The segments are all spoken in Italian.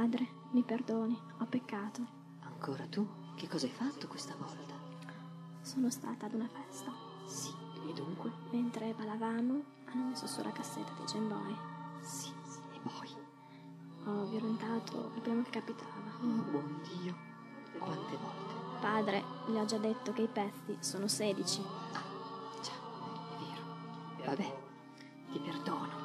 Padre, mi perdoni, ho peccato. Ancora tu? Che cosa hai fatto questa volta? Sono stata ad una festa. Sì, e dunque? Mentre ballavamo, hanno messo sulla cassetta dei Gemboy. Sì, e poi? Ho violentato il primo che capitava. Oh, buon Dio! Quante volte? Padre, le ho già detto che i pezzi sono 16. Ah, già, è vero. Vabbè, ti perdono.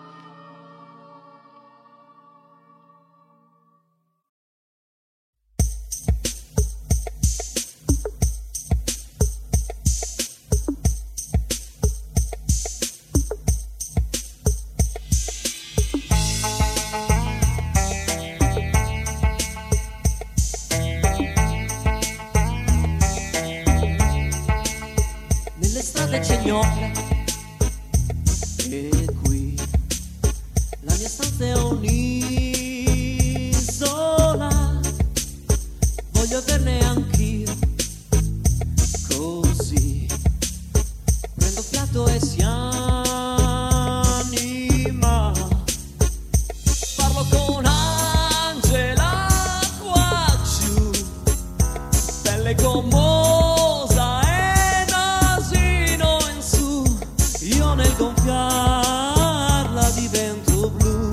Cegnole e qui la mia stanza è un'isola, voglio averne anch'io, così prendo fiato e si anima. Parlo con Angela qua giù, belle gommosa nel gonfiarla divento blu,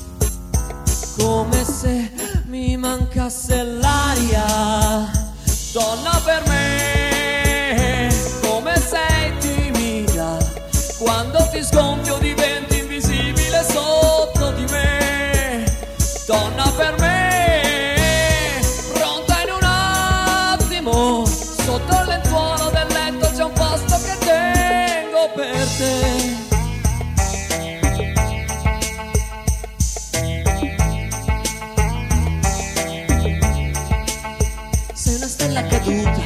come se mi mancasse l'aria. Donna per me, come sei timida, quando ti sgonfio diventi invisibile sotto di me. Donna per me, pronta in un attimo, sotto il lenzuolo del letto c'è un posto che tengo per te. Sei una stella caduta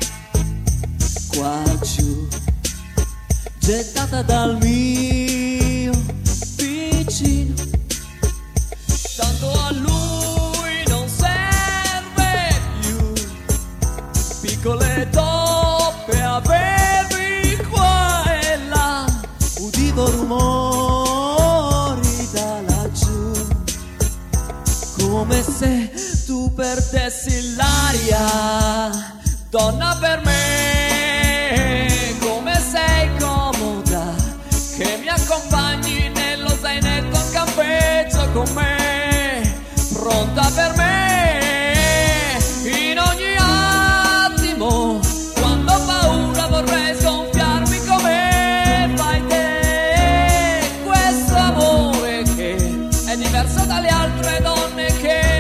qua giù, gettata dal mio vicino. Tanto a lui non serve più piccole toppe avevi qua e là, udivo rumori da laggiù, come se tu perdessi l'aria. Donna per me, come sei comoda, che mi accompagni nello zainetto in campeggio con me, pronta per me in ogni attimo, quando ho paura vorrei sgonfiarmi come fai te. Questo amore che è diverso dalle altre donne che